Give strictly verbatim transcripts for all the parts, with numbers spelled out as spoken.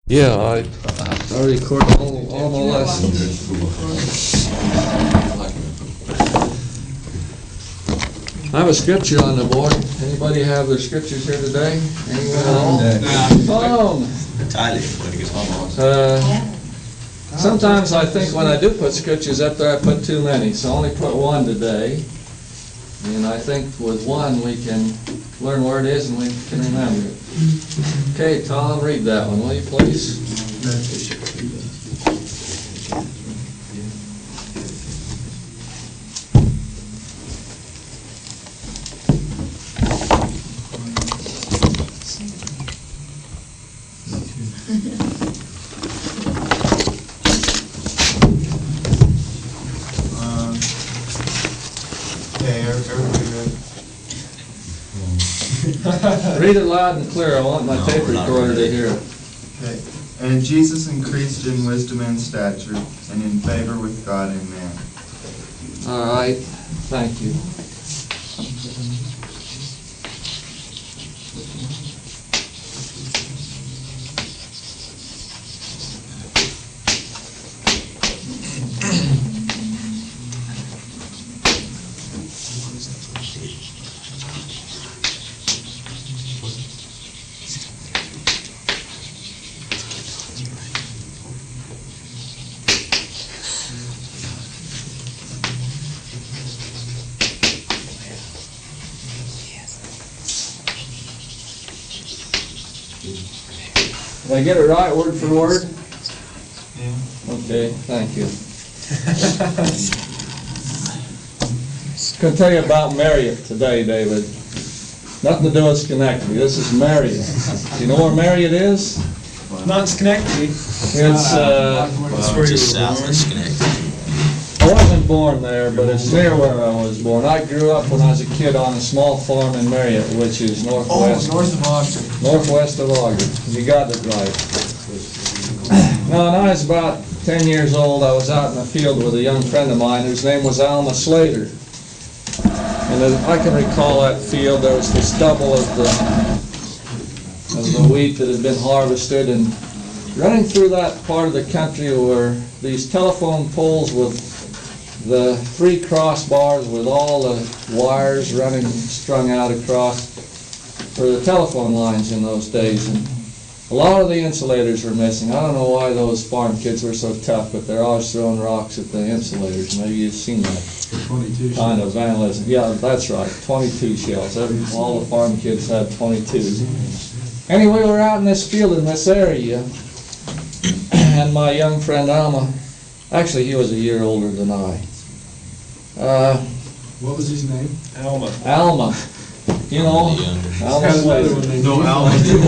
Yeah, I, I recorded all, all my lessons. I have a scripture on the board. Anybody have their scriptures here today? Anyone at home? Home. Uh, sometimes I think when I do put scriptures up there, I put too many, so I only put one today. And I think with one we can learn where it is and we can remember it. Okay, Tom, read that one, will you please? Um, okay, everybody ready? Read it loud and clear. I want my No, tape we're not recorder to ready. hear it. Okay. And Jesus increased in wisdom and stature, and in favor with God and man. All right, thank you. Did I get it right, word for word? Yeah. Okay, thank you. Going to tell you about Marriott today, David. Nothing to do with Schenectady. This is Marriott. Do you know where Marriott is? Not Schenectady. It's, uh, Well, just south of Schenectady. I wasn't born there, but it's near where I was born. I grew up when I was a kid on a small farm in Marriott, which is Oh, northwest, north of Ogden. northwest of Ogden. You got it right. Now, when I was about ten years old, I was out in the field with a young friend of mine whose name was Alma Slater. And as I can recall that field, there was the stubble of the, of the wheat that had been harvested, and running through that part of the country were these telephone poles with the three crossbars with all the wires running, strung out across for the telephone lines in those days. And a lot of the insulators were missing. I don't know why those farm kids were so tough, but they're always throwing rocks at the insulators. Maybe you've seen that twenty-two. kind of vandalism. Yeah, that's right, twenty-two shells. Every, all the farm kids had twenty-twos. Anyway, we're out in this field in this area, and my young friend Alma, actually he was a year older than I. Uh, What was his name? Alma. Alma, you know, Younger. Alma Had another Slater. one named No, Ethan. Alma too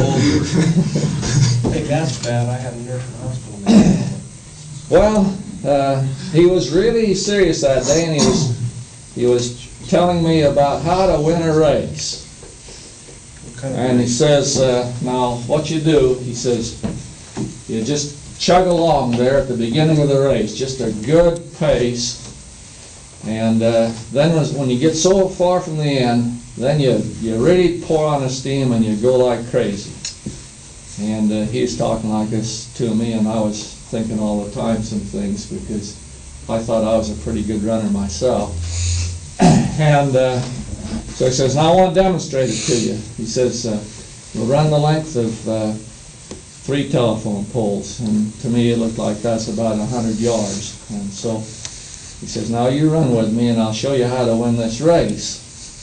I think that's bad. I had a nurse in the hospital named Alma. Well, uh, he was really serious that day, and he was he was telling me about how to win a race. What kind of And he says, uh, now what you do, he says, you just chug along there at the beginning of the race, just a good pace. And uh, then as- when you get so far from the end, then you, you really pour on the steam and you go like crazy. And uh, he's talking like this to me, and I was thinking all the time some things because I thought I was a pretty good runner myself. And uh, so he says, now I want to demonstrate it to you. He says, uh, we'll run the length of uh, three telephone poles. And to me it looked like that's about a hundred yards. And so he says, now you run with me and I'll show you how to win this race.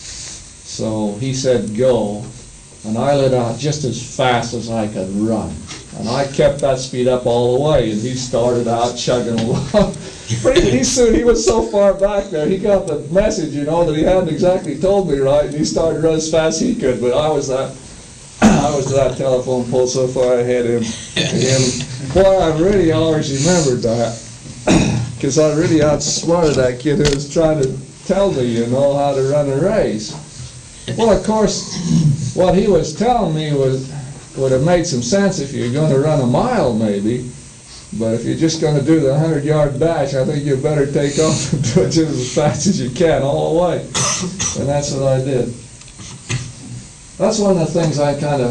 So he said, go. And I lit out just as fast as I could run. And I kept that speed up all the way, and he started out chugging along. Pretty soon, he was so far back there, he got the message, you know, that he hadn't exactly told me right, and he started running as fast as he could, but I was that, I was that telephone pole so far ahead of him. And boy, I really always remembered that, because I really outsmarted that kid who was trying to tell me, you know, how to run a race. Well, of course, what he was telling me was would have made some sense if you're going to run a mile, maybe. But if you're just going to do the hundred-yard dash, I think you better take off and do it just as fast as you can all the way. And that's what I did. That's one of the things I kind of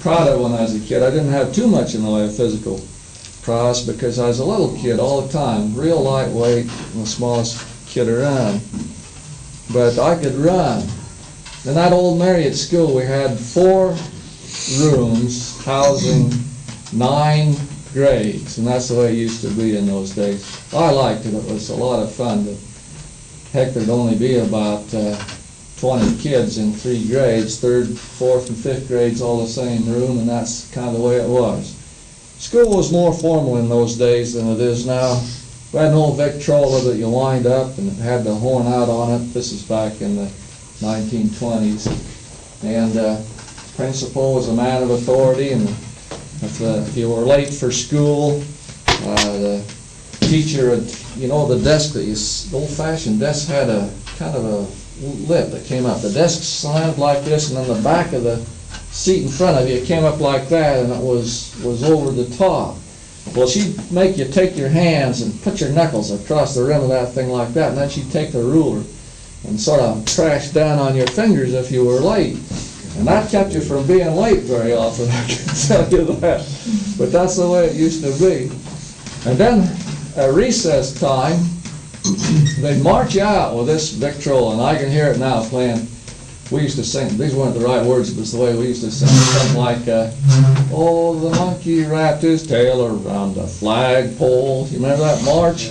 proud of when I was a kid. I didn't have too much in the way of physical prowess because I was a little kid all the time, real lightweight, and the smallest kid around. But I could run. In that old Marriott school, we had four rooms housing nine grades, and that's the way it used to be in those days. I liked it. It was a lot of fun. But heck, there'd only be about uh, twenty kids in three grades, third, fourth, and fifth grades all the same room, and that's kind of the way it was. School was more formal in those days than it is now. We had an old Victrola that you wind up, and it had the horn out on it. This is back in the nineteen twenties. And uh, principal was a man of authority, and if, uh, if you were late for school, uh, the teacher had, you know, the desk, that you, the old-fashioned desk had a kind of a lip that came up. The desk slanted like this, and then the back of the seat in front of you, it came up like that, and it was, was over the top. Well, she'd make you take your hands and put your knuckles across the rim of that thing like that, and then she'd take the ruler and sort of trash down on your fingers if you were late. And that kept you from being late very often, I can tell you that. But that's the way it used to be. And then at recess time, they'd march you out with this Victrola, and I can hear it now playing. We used to sing, these weren't the right words, but it's the way we used to sing, something like, uh, oh, the monkey wrapped his tail around a flagpole. You remember that march?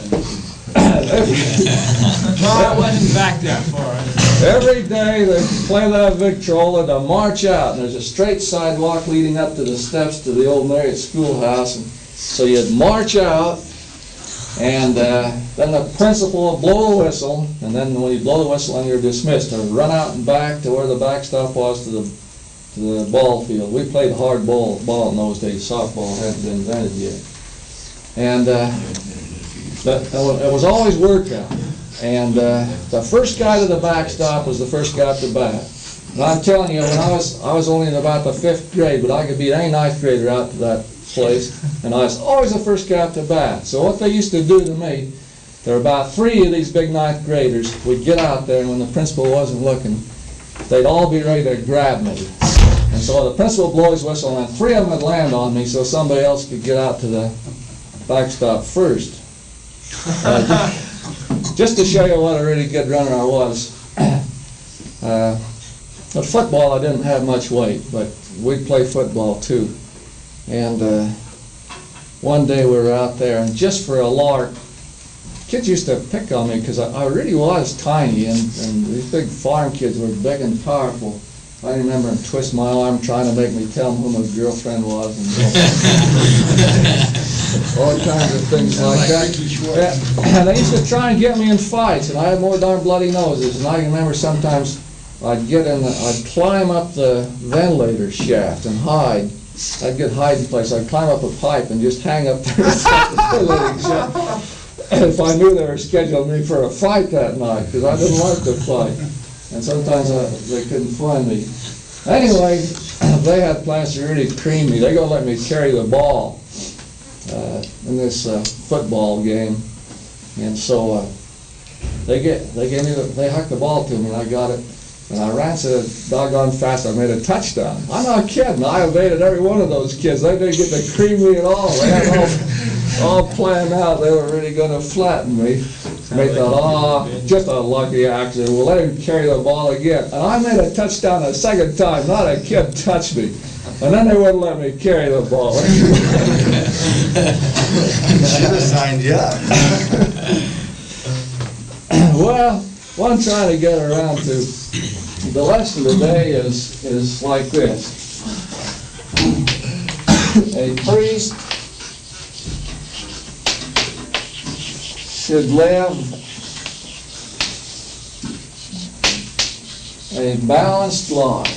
Well, I wasn't back that far. Every day they play that Victrola to march out, and there's a straight sidewalk leading up to the steps to the old Marriott schoolhouse, and so you'd march out, and uh, then the principal would blow a whistle, and then when you blow the whistle, then you're dismissed, and run out and back to where the backstop was to the to the ball field. We played hard ball, ball in those days. Softball hadn't been invented yet, and uh, but it was always workout. And uh, the first guy to the backstop was the first guy up to bat. And I'm telling you, when I was I was only in about the fifth grade, but I could beat any ninth grader out to that place, and I was always the first guy up to bat. So what they used to do to me, there were about three of these big ninth graders. We'd get out there, and when the principal wasn't looking, they'd all be ready to grab me. And so the principal would blow his whistle, and three of them would land on me, so somebody else could get out to the backstop first. Uh, Just to show you what a really good runner I was. Uh, at football, I didn't have much weight, but we'd play football too. And uh, one day we were out there, and just for a lark, kids used to pick on me because I, I really was tiny, and, and these big farm kids were big and powerful. I remember him twist my arm trying to make me tell him who my girlfriend was, and all kinds of things like that. Yeah. And they used to try and get me in fights, and I had more darn bloody noses. And I remember sometimes I'd get in, the, I'd climb up the ventilator shaft and hide. I'd get hiding place. I'd climb up a pipe and just hang up there inside the ventilating shaft. If I knew they were scheduling me for a fight that night, because I didn't like to fight. And sometimes I, they couldn't find me. Anyway, they had plans to really cream me. They're going to let me carry the ball uh, in this uh, football game. And so uh, they get they gave me the, they hucked the ball to me, and I got it. And I ran so doggone fast I made a touchdown. I'm not kidding. I evaded every one of those kids. They didn't get to cream me at all. They had all, all planned out. They were really going to flatten me. They thought, oh, just a lucky accident. We'll let him carry the ball again. And I made a touchdown a second time. Not a kid touched me. And then they wouldn't let me carry the ball. Should have signed you up. Well, what I'm trying to get around to, the lesson today is, is like this. A priest should live a balanced life.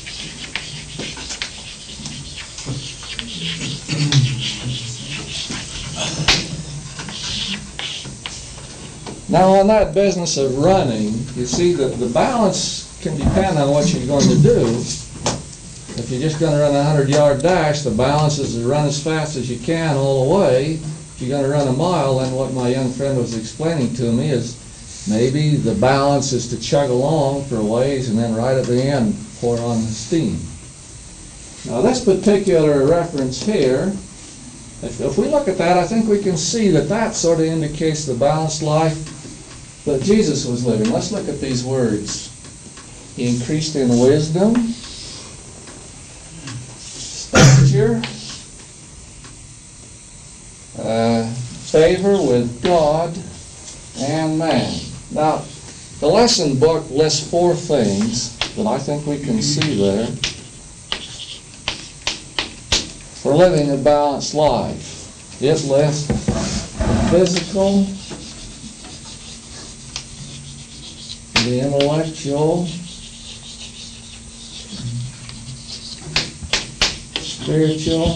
Now, on that business of running, you see that the balance can depend on what you're going to do. If you're just going to run a hundred-yard dash, the balance is to run as fast as you can all the way. If you're going to run a mile, then what my young friend was explaining to me is maybe the balance is to chug along for a ways and then right at the end pour on the steam. Now this particular reference here, if, if we look at that, I think we can see that that sort of indicates the balanced life that Jesus was living. Let's look at these words. He increased in wisdom, stature, uh, favor with God and man. Now, the lesson book lists four things that I think we can see there for living a balanced life. It lists the physical, the intellectual, spiritual,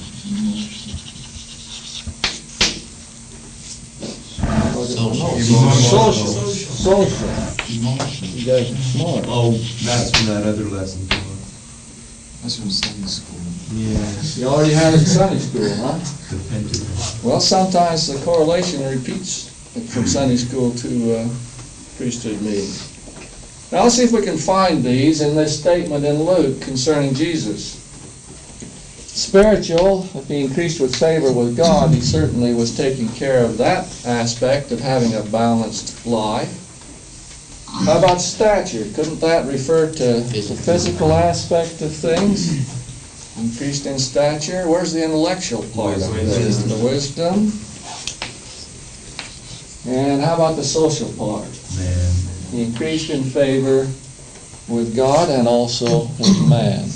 Social. social, social. You guys are smart. Oh, that's from that other lesson. That's from Sunday school. Yes. You already had it in Sunday school, huh? The Pentagon. Well, sometimes the correlation repeats from Sunday school to uh, priesthood meeting. Now let's see if we can find these in this statement in Luke concerning Jesus. Spiritual, if he increased with favor with God, he certainly was taking care of that aspect of having a balanced life. How about stature? Couldn't that refer to the physical aspect of things? Increased in stature. Where's the intellectual part of it? Wisdom. The wisdom. And how about the social part? Man. He increased in favor with God and also with man.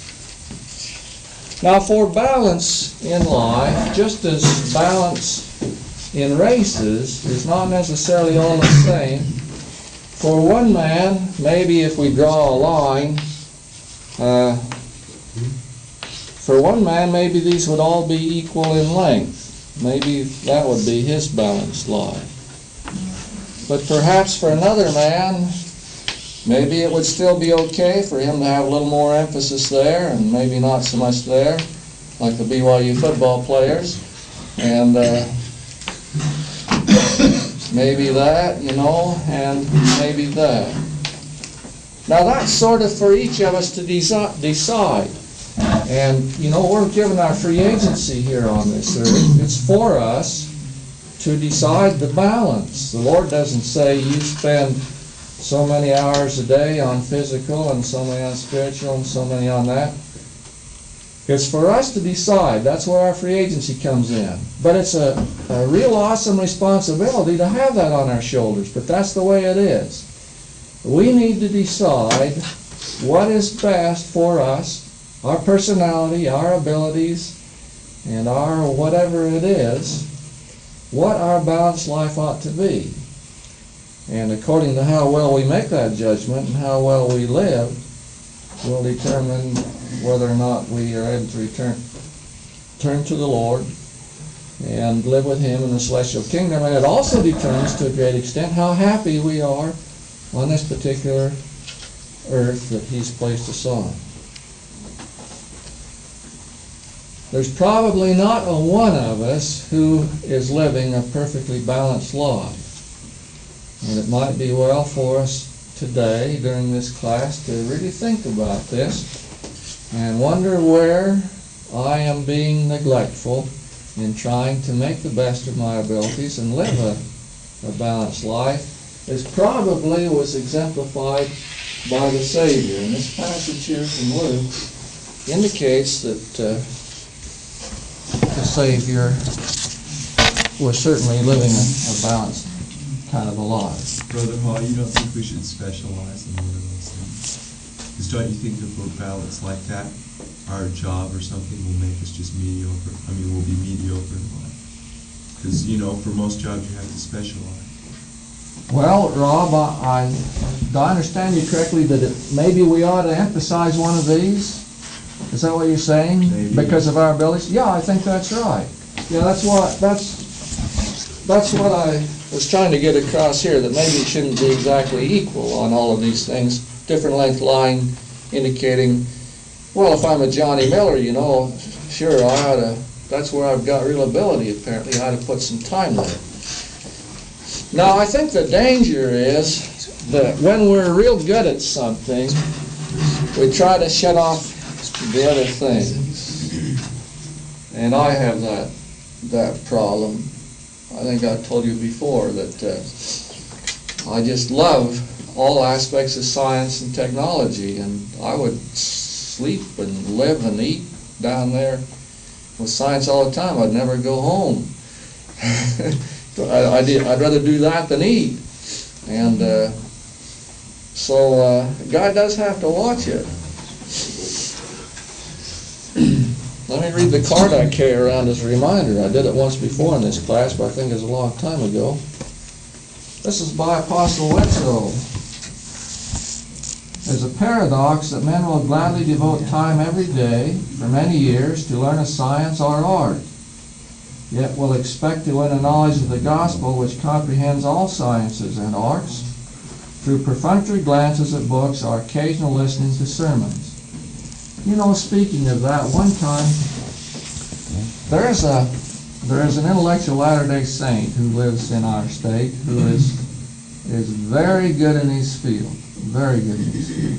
Now for balance in life, just as balance in races is not necessarily all the same, for one man, maybe if we draw a line, uh, for one man maybe these would all be equal in length. Maybe that would be his balanced life. But perhaps for another man, maybe it would still be okay for him to have a little more emphasis there and maybe not so much there, like the B Y U football players. And uh, maybe that, you know, and maybe that. Now that's sort of for each of us to desi- decide. And, you know, we're given our free agency here on this earth. It's for us to decide the balance. The Lord doesn't say you spend so many hours a day on physical and so many on spiritual and so many on that. It's for us to decide. That's where our free agency comes in. But it's a, a real awesome responsibility to have that on our shoulders. But that's the way it is. We need to decide what is best for us, our personality, our abilities, and our whatever it is, what our balanced life ought to be. And according to how well we make that judgment and how well we live, will determine whether or not we are able to return turn to the Lord and live with Him in the celestial kingdom. And it also determines to a great extent how happy we are on this particular earth that He's placed us on. There's probably not a one of us who is living a perfectly balanced life. And it might be well for us today during this class to really think about this and wonder where I am being neglectful in trying to make the best of my abilities and live a, a balanced life, as probably was exemplified by the Savior. And this passage here from Luke indicates that uh, the Savior was certainly living a, a balanced kind of a life. Brother Hall, you don't think we should specialize in one of those things? Because don't you think if we're balanced like that, our job or something will make us just mediocre? I mean, we'll be mediocre in life. Because, you know, for most jobs you have to specialize. Well, Rob, I, I, do I understand you correctly that it, maybe we ought to emphasize one of these? Is that what you're saying? Maybe. Because of our abilities? Yeah, I think that's right. Yeah, that's what, that's, that's what I was trying to get across here, that maybe it shouldn't be exactly equal on all of these things. Different length line indicating, well, if I'm a Johnny Miller, you know, sure, I ought to, that's where I've got real ability apparently, I ought to put some time there. Now, I think the danger is that when we're real good at something, we try to shut off the other thing, and I have that, that problem. I think I told you before that uh, I just love all aspects of science and technology, and I would sleep and live and eat down there with science all the time. I'd never go home. I, I did, I'd rather do that than eat. And uh, so uh, God does have to watch it. Let me read the card I carry around as a reminder. I did it once before in this class, but I think it was a long time ago. This is by Apostle Wetzel. There's a paradox that men will gladly devote time every day for many years to learn a science or art, yet will expect to win a knowledge of the gospel which comprehends all sciences and arts through perfunctory glances at books or occasional listening to sermons. You know, speaking of that, one time there is a there is an intellectual Latter-day Saint who lives in our state who is is very good in his field, very good in his field.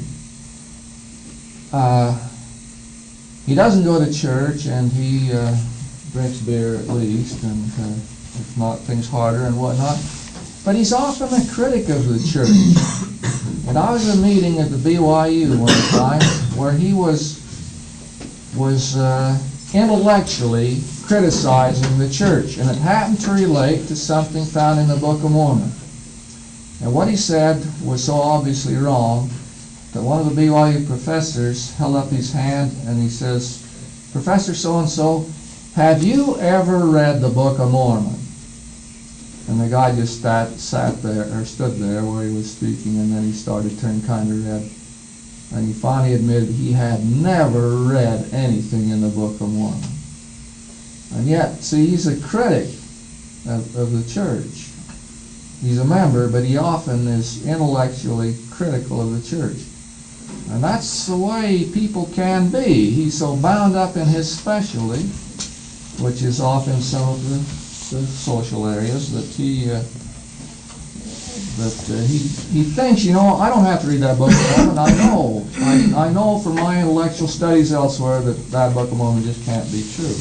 Uh, he doesn't go to church, and he uh, drinks beer at least, and uh, if not, things harder and whatnot. But he's often a critic of the church. And I was at a meeting at the B Y U one time where he was was uh, intellectually criticizing the church, and it happened to relate to something found in the Book of Mormon. And what he said was so obviously wrong that one of the B Y U professors held up his hand and he says, "Professor so-and-so, have you ever read the Book of Mormon?" And the guy just sat, sat there, or stood there where he was speaking, and then he started turning kind of red. And he finally admitted he had never read anything in the Book of Mormon. And yet, see, he's a critic of, of the church. He's a member, but he often is intellectually critical of the church. And that's the way people can be. He's so bound up in his specialty, which is often some of the the social areas, that he uh, that uh, he he thinks, you know, I don't have to read that Book of Mormon. I know, I, I know from my intellectual studies elsewhere that that Book of Mormon just can't be true.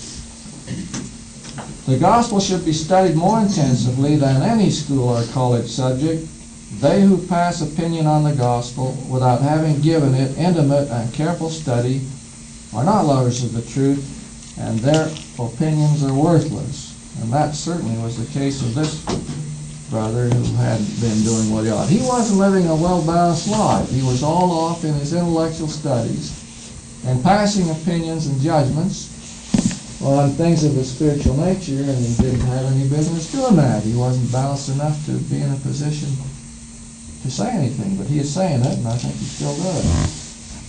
The gospel should be studied more intensively than any school or college subject. They who pass opinion on the gospel without having given it intimate and careful study are not lovers of the truth, and their opinions are worthless. And that certainly was the case of this brother who hadn't been doing what he ought. He wasn't living a well-balanced life. He was all off in his intellectual studies and passing opinions and judgments on things of a spiritual nature, and he didn't have any business doing that. He wasn't balanced enough to be in a position to say anything, but he is saying it, and I think he still does.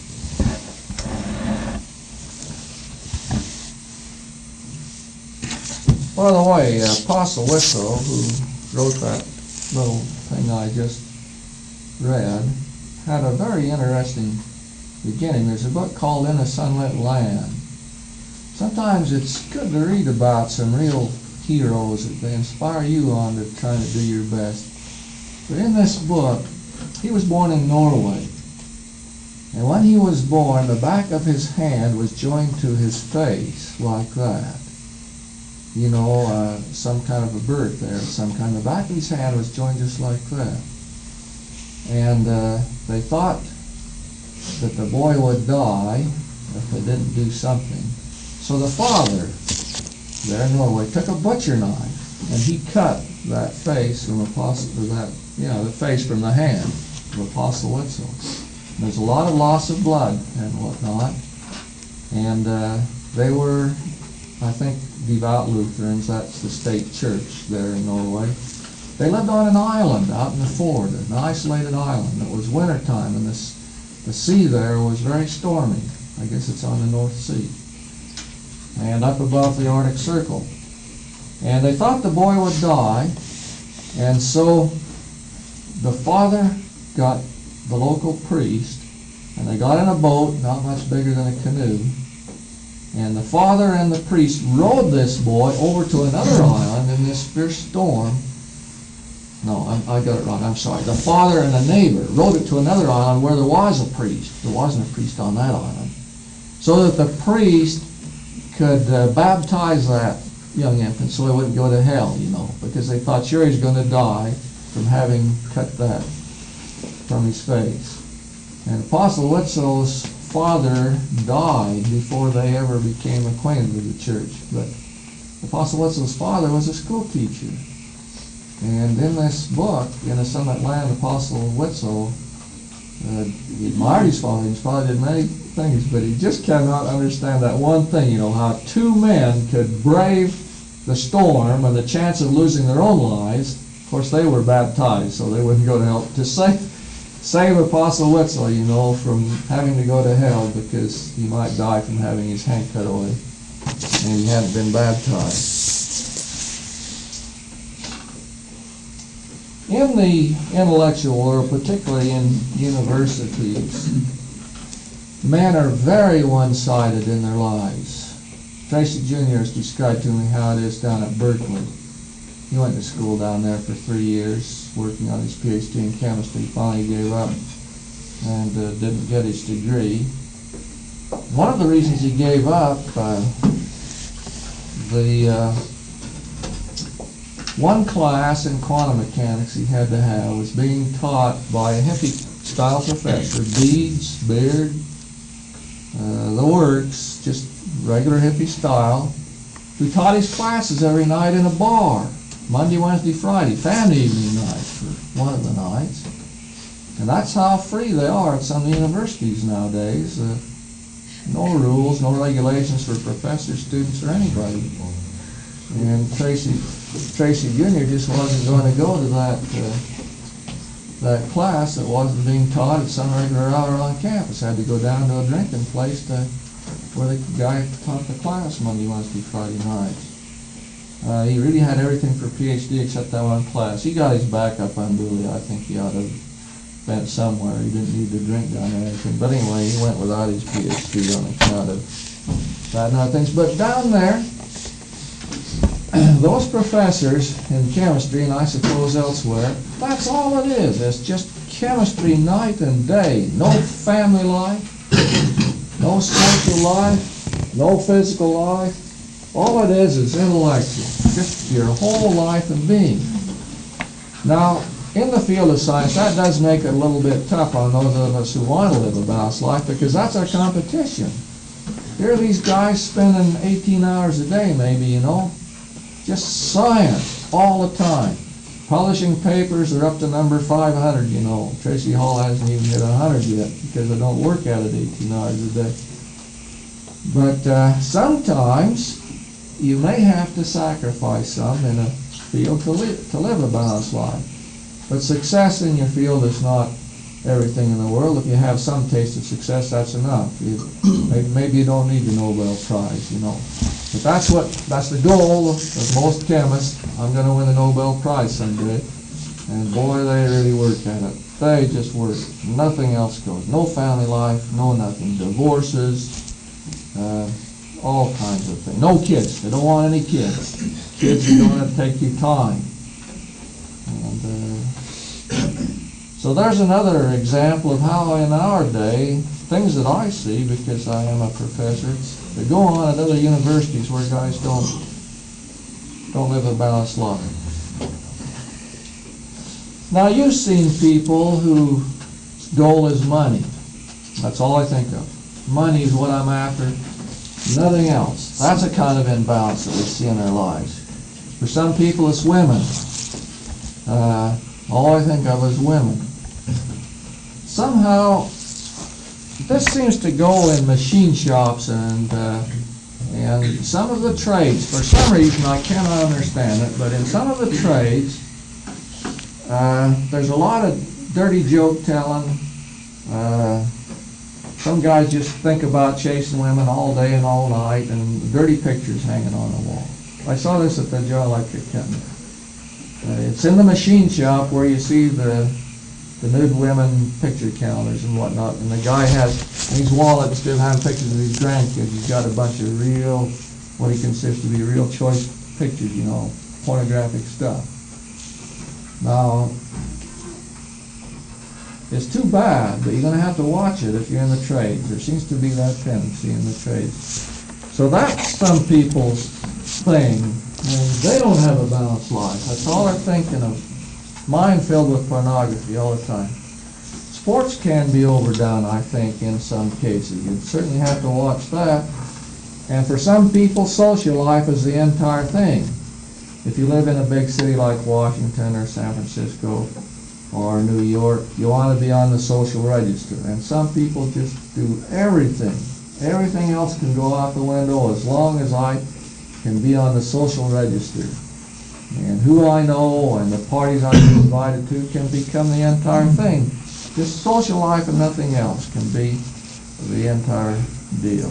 By the way, uh, Apostle Wetzel, who wrote that little thing I just read, had a very interesting beginning. There's a book called In a Sunlit Land. Sometimes it's good to read about some real heroes that they inspire you on to try to do your best. But in this book, he was born in Norway. And when he was born, the back of his hand was joined to his face like that. You know, uh, some kind of a bird there, some kind of, the back of his hand was joined just like that. And uh, they thought that the boy would die if they didn't do something. So the father there in Norway took a butcher knife and he cut that face from Apostle, that, yeah, the face from the hand of Apostle Wetzel. And there's a lot of loss of blood and whatnot. And uh, they were, I think, devout Lutherans. That's the state church there in Norway. They lived on an island out in the fjord, an isolated island. It was wintertime, and this, the sea there was very stormy. I guess it's on the North Sea. And up above the Arctic Circle. And they thought the boy would die, and so the father got the local priest, and they got in a boat, not much bigger than a canoe, and the father and the priest rowed this boy over to another island in this fierce storm. No, I, I got it wrong. I'm sorry. The father and a neighbor rowed it to another island where there was a priest. There wasn't a priest on that island. so that the priest could uh, baptize that young infant so he wouldn't go to hell, you know, because they thought sure he's going to die from having cut that from his face. And Apostle Wetzel's father died before they ever became acquainted with the church. But Apostle Wetzel's father was a school teacher. And in this book, In a Summit Land, Apostle Wetzel uh, he admired his father. His father did many things, but he just cannot understand that one thing, you know, how two men could brave the storm and the chance of losing their own lives. Of course, they were baptized, so they wouldn't go to hell. To save, save Apostle Wetzel, you know, from having to go to hell because he might die from having his hand cut away, and he hadn't been baptized. In the intellectual world, particularly in universities, men are very one-sided in their lives. Tracy Junior has described to me how it is down at Berkeley. He went to school down there for three years, working on his P H D in chemistry. Finally gave up and uh, didn't get his degree. One of the reasons he gave up, uh, the uh, one class in quantum mechanics he had to have was being taught by a hippie-style professor, beads, beard, uh, the works, just regular hippie style, who taught his classes every night in a bar, Monday, Wednesday, Friday, family evening nights for one of the nights. And that's how free they are at some universities nowadays. Uh, no rules, no regulations for professors, students, or anybody. And Tracy Tracy Junior just wasn't going to go to that uh, that class that wasn't being taught at some regular hour on campus. Had to go down to a drinking place to where the guy taught the class Monday, Wednesday, Friday nights. Uh, he really had everything for P H D except that one class. He got his back up unduly. I think he ought to have been somewhere. He didn't need to drink down there or anything. But anyway, he went without his P H D on account of that and other things. But down there, those professors in chemistry, and I suppose elsewhere, that's all it is. It's just chemistry night and day. No family life, no social life, no physical life. All it is is intellectual, just your whole life and being. Now, in the field of science, that does make it a little bit tough on those of us who want to live a balanced life, because that's our competition. Here are these guys spending eighteen hours a day, maybe, you know, just science all the time. Publishing papers are up to number five hundred, you know. Tracy Hall hasn't even hit one hundred yet because I don't work at it eighteen hours a day. But uh, sometimes you may have to sacrifice some in a field to, li to live a balanced life. But success in your field is not everything in the world. If you have some taste of success, that's enough. You, maybe, maybe you don't need the Nobel Prize, you know. But that's what, that's the goal of most chemists. I'm going to win the Nobel Prize someday. And boy, they really work at it. They just work. Nothing else goes. No family life, no nothing. Divorces, uh, all kinds of things. No kids. They don't want any kids. Kids are going to take you time. And uh, so there's another example of how in our day, things that I see because I am a professor, that go on at other universities where guys don't don't live a balanced life. Now you've seen people whose goal is money. That's all I think of. Money is what I'm after, nothing else. That's a kind of imbalance that we see in our lives. For some people it's women. Uh, all I think of is women. Somehow this seems to go in machine shops and uh, and some of the trades. For some reason, I cannot understand it, but in some of the trades, uh, there's a lot of dirty joke telling. Uh, some guys just think about chasing women all day and all night, and dirty pictures hanging on the wall. I saw this at the Joe Electric Company. Uh, it's in the machine shop where you see the the nude women picture calendars and whatnot, and the guy has in his wallet, instead of having pictures of his grandkids, he's got a bunch of real, what he considers to be real choice pictures, you know, pornographic stuff. Now, It's too bad, but you're gonna have to watch it if you're in the trade. There seems to be that tendency in the trade. So that's some people's thing, and they don't have a balanced life. That's all they're thinking of. Mind filled with pornography all the time. Sports can be overdone, I think, in some cases. You certainly have to watch that. And for some people, social life is the entire thing. If you live in a big city like Washington or San Francisco or New York, you want to be on the social register. And some people just do everything. Everything else can go out the window as long as I can be on the social register. And who I know and the parties I've been invited to can become the entire thing. Just social life and nothing else can be the entire deal.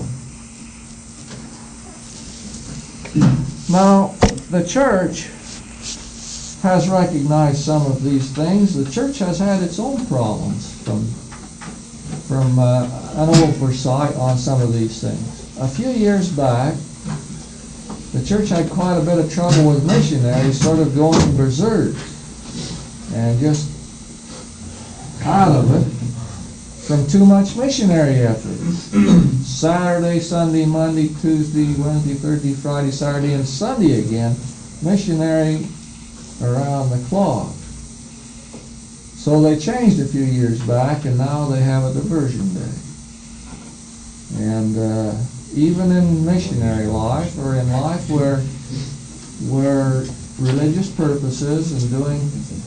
Now, the church has recognized some of these things. The church has had its own problems from, from uh, an oversight on some of these things. A few years back, the church had quite a bit of trouble with missionaries sort of going berserk and just out of it from too much missionary effort. Saturday, Sunday, Monday, Tuesday, Wednesday, Thursday, Friday, Saturday, and Sunday again, missionary around the clock. So they changed a few years back, and now they have a diversion day. And uh, even in missionary life, or in life where, where religious purposes and doing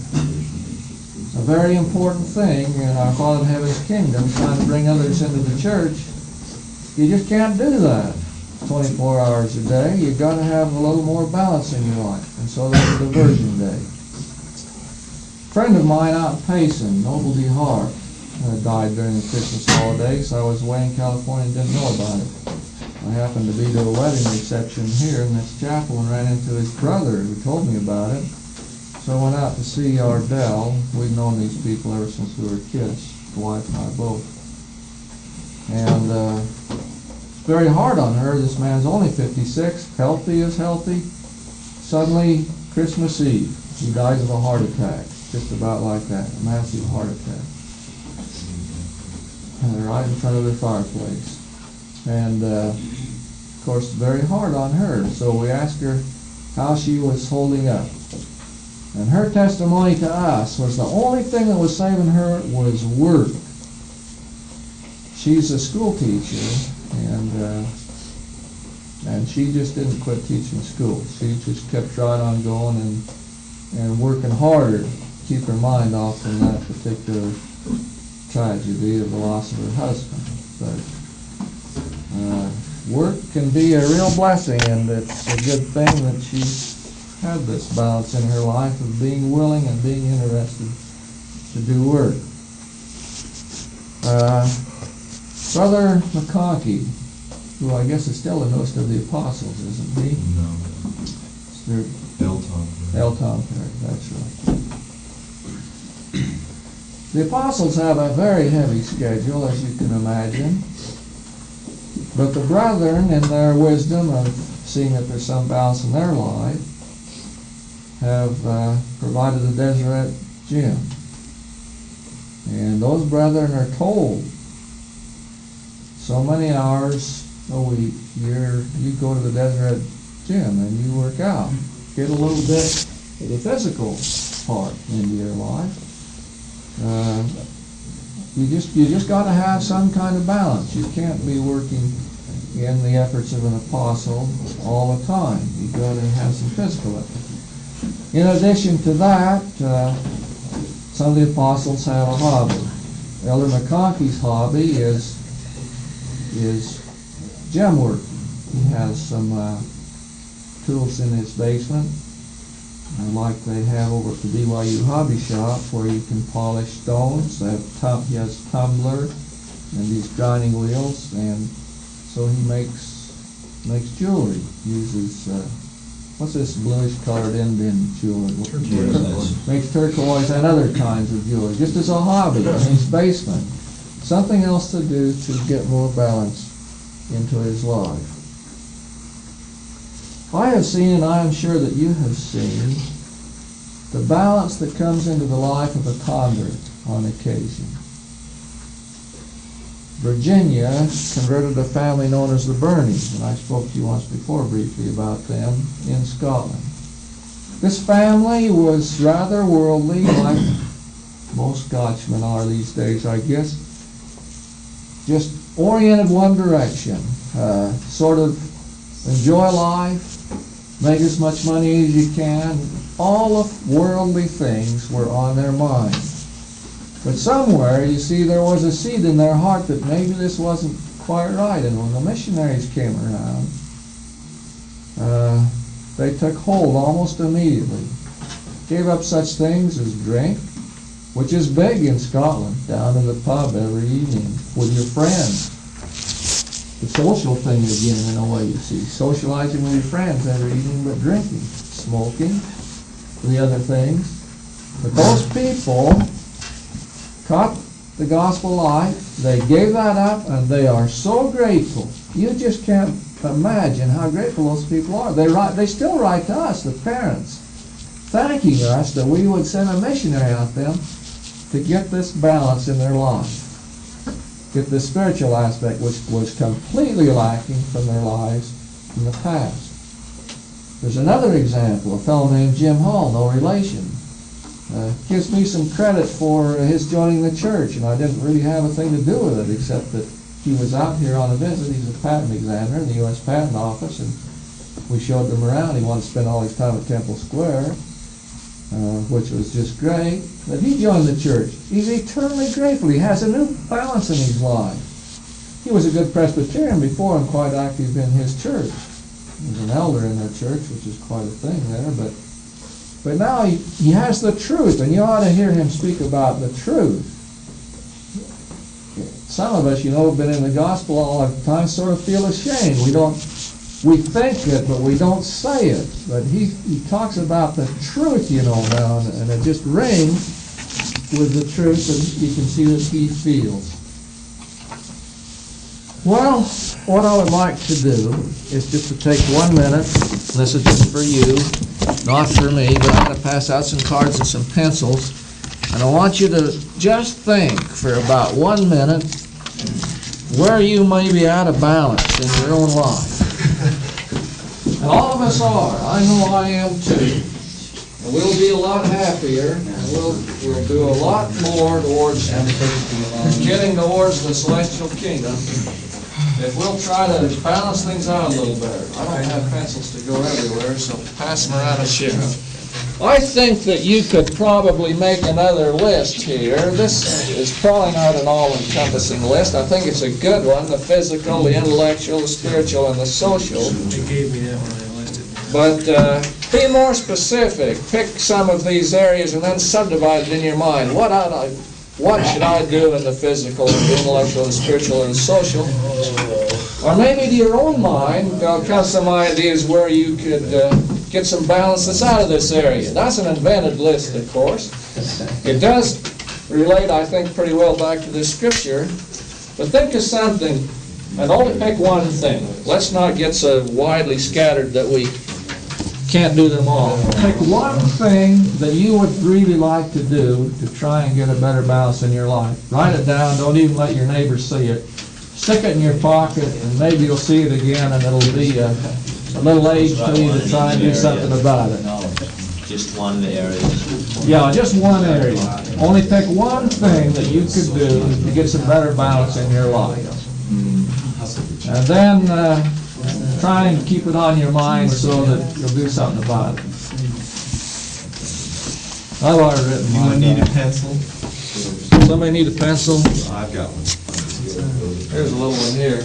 a very important thing in our Father in Heaven's kingdom, trying to bring others into the church, you just can't do that twenty-four hours a day. You've got to have a little more balance in your life. And so there's a diversion day. A friend of mine out in Payson, Noble D. Hart, uh, died during the Christmas holidays. I was away in California and didn't know about it. I happened to be to a wedding reception here in this chapel and ran into his brother who told me about it. So I went out to see Ardell. We've known these people ever since we were kids, the wife and I both. And uh, it's very hard on her. This man's only fifty-six, healthy as healthy. Suddenly, Christmas Eve, he dies of a heart attack, just about like that, a massive heart attack. And right in front of the fireplace. And uh, of course, very hard on her. So we asked her how she was holding up. And her testimony to us was the only thing that was saving her was work. She's a school teacher, and uh, and she just didn't quit teaching school. She just kept right on going and and working harder to keep her mind off from that particular tragedy of the loss of her husband. But uh, work can be a real blessing, and it's a good thing that she's had this balance in her life of being willing and being interested to do work. Uh, Brother McConkie, who I guess is still the most of the apostles, isn't he? No. Sir Elton. Elton Perry, that's right. The apostles have a very heavy schedule, as you can imagine. But the brethren, in their wisdom of seeing that there's some balance in their life, have uh, provided the Deseret Gym. And those brethren are told so many hours a week, you're, you go to the Deseret Gym and you work out. Get a little bit of the physical part into your life. Uh, you just you just got to have some kind of balance. You can't be working in the efforts of an apostle all the time. You've got to have some physical effort. In addition to that, uh, some of the apostles have a hobby. Elder McConkie's hobby is is gem work. He has some uh, tools in his basement, uh, like they have over at the B Y U Hobby Shop, where you can polish stones. They have tum- he has a tumbler and these grinding wheels, and so he makes makes jewelry. Uses uh, what's this bluish colored Indian jewelry? Turquoise. Makes turquoise and other kinds of jewelry, just as a hobby in his basement. Something else to do to get more balance into his life. I have seen, and I am sure that you have seen, the balance that comes into the life of a convert on occasion. Virginia converted a family known as the Burneys, and I spoke to you once before briefly about them in Scotland. This family was rather worldly, like most Scotchmen are these days, I guess. Just oriented one direction, uh, sort of enjoy life, make as much money as you can. All of worldly things were on their mind. But somewhere, you see, there was a seed in their heart that maybe this wasn't quite right. And when the missionaries came around, uh, they took hold almost immediately. Gave up such things as drink, which is big in Scotland, down in the pub every evening with your friends. The social thing again, in a way, you see. Socializing with your friends every evening, but drinking, smoking, the other things. But those people caught the gospel life, they gave that up, and they are so grateful. You just can't imagine how grateful those people are. They write, they still write to us, the parents, thanking us that we would send a missionary out them to get this balance in their life, get this spiritual aspect which was completely lacking from their lives in the past. There's another example, a fellow named Jim Hall, no relation. Uh, gives me some credit for his joining the church, and I didn't really have a thing to do with it except that he was out here on a visit. He's a patent examiner in the U S Patent Office, and we showed them around. He wanted to spend all his time at Temple Square, uh, which was just great. But he joined the church. He's eternally grateful. He has a new balance in his life. He was a good Presbyterian before and quite active in his church. He was an elder in their church, which is quite a thing there, but But now he, he has the truth, and you ought to hear him speak about the truth. Some of us, you know, have been in the gospel all the time, sort of feel ashamed. We don't, we think it, but we don't say it. But he, he talks about the truth, you know, now, and, and it just rings with the truth, and you can see that he feels. Well, what I would like to do is just to take one minute. This is just for you, not for me, but I'm going to pass out some cards and some pencils. And I want you to just think for about one minute where you may be out of balance in your own life. And all of us are. I know I am too. And we'll be a lot happier, and we'll, we'll do a lot more towards getting towards the celestial kingdom if we'll try to balance things out a little better. I don't have pencils to go everywhere, so pass them around and share them. I think that you could probably make another list here. This is probably not an all-encompassing list. I think it's a good one, the physical, the intellectual, the spiritual, and the social. They gave me that one, I listed. But uh, be more specific. Pick some of these areas and then subdivide it in your mind. What ought I, what should I do in the physical, the intellectual, the spiritual, and the social? Or maybe to your own mind, there'll come some ideas where you could uh, get some balance that's out of this area. That's an invented list, of course. It does relate, I think, pretty well back to this scripture. But think of something, and only pick one thing. Let's not get so widely scattered that we can't do them all. Pick one thing that you would really like to do to try and get a better balance in your life. Write it down. Don't even let your neighbors see it. Stick it in your pocket, and maybe you'll see it again, and it'll be a, a little age to you to try and do something about it. Just one area. Yeah, just one area. Only pick one thing that you could do to get some better balance in your life. And then uh, try and keep it on your mind so that you'll do something about it. I've already written You mine need a down. pencil? Somebody need a pencil? I've got one. There's a little one here.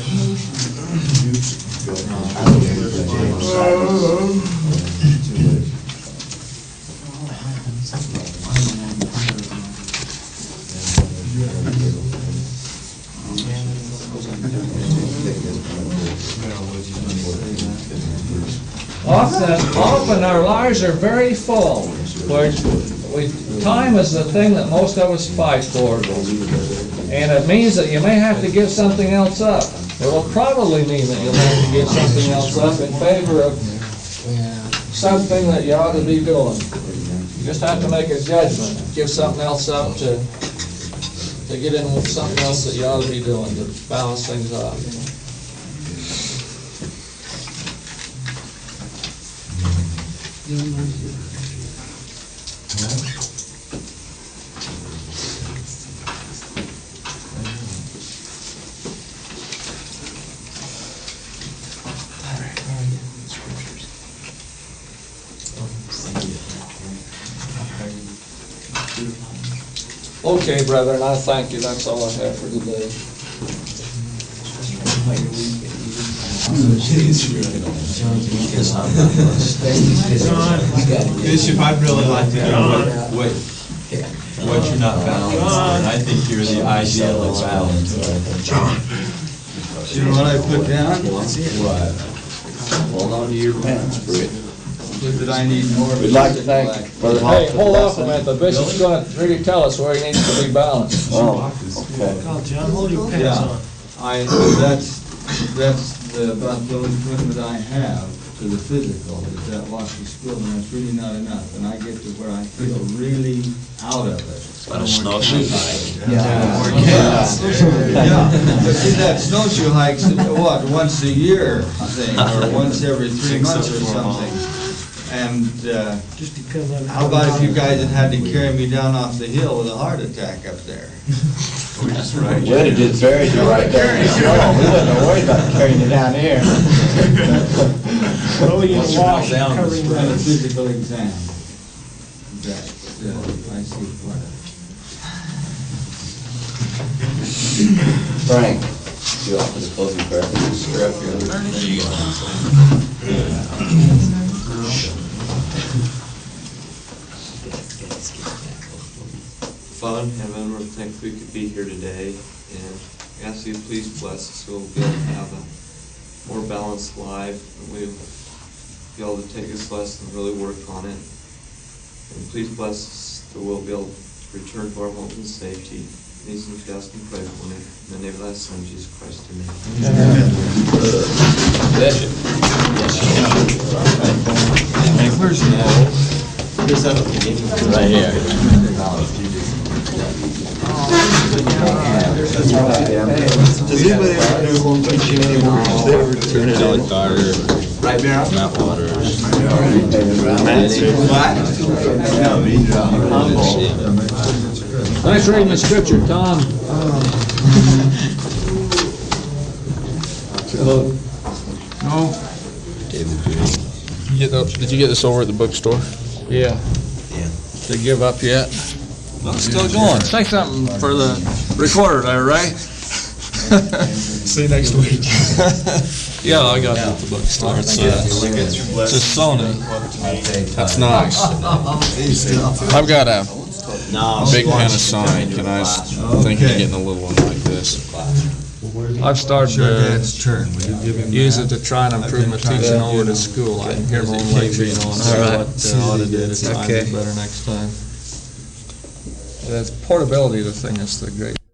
Often, often our lives are very full. Where we, time is the thing that most of us fight for. And it means that you may have to give something else up. It will probably mean that you'll have to give something else up in favor of something that you ought to be doing. You just have to make a judgment. Give something else up to to get in with something else that you ought to be doing to balance things out. Okay, brethren, I thank you. That's all I have for today. Bishop, I'd really like to know what, what, what you're not balanced on. I think you're the ideal of balance. You know what I put down? What? Hold on to your pants, Britt. That I need more. We'd like to thank Brother Hawk Hey, for the hold off a lesson. minute. The bishop's gonna really tell us where he needs to be balanced. Oh, okay. Call John, hold your pants Yeah, on. I, that's, that's the, about the only commitment I have to the physical, is that lofty skill, and that's really not enough, and I get to where I feel really out of it. But a snowshoe hike. Yeah, yeah, but see, that snowshoe hike's, what, once a year thing, or once every three months or something. And, uh, Just depends on. how about if you guys had had to carry me down off the hill with a heart attack up there? We just ride you We'd have just buried you right there in the snow. We wouldn't have worried about carrying you down here. Well, we get a wash down covering And a that. physical exam. That, uh, I see what. Frank, you offer the closing prayer. Strap your Father in heaven, we're thankful we could be here today, and ask you to please bless us, so we'll be able to have a more balanced life, and we'll be able to take this lesson and really work on it. And please bless us that we'll be able to return to our home in safety. These things we ask and pray for it. In the name of thy Son, Jesus Christ, amen. Where's the, Here's that. Right here. Does anybody ever know what you Alec Carter. Right there? Matt Waters. Thanks for reading the scripture, Tom. You get the- Did you get this over at the bookstore? Yeah. Yeah. They give up yet? Still going. Say something for the recorder there, Ray. See you next week. Yeah, I got it at the bookstore. It's a, it's a Sony. That's nice. I've got a No. big Panasonic, and I was thinking of getting a little one like this. I've started your to dad's turn? Will you give him use that? it to try and improve my teaching over to school. I can hear my own lecture, you know, and see what uh, ought to do to try and do better next time. The portability of the thing is the great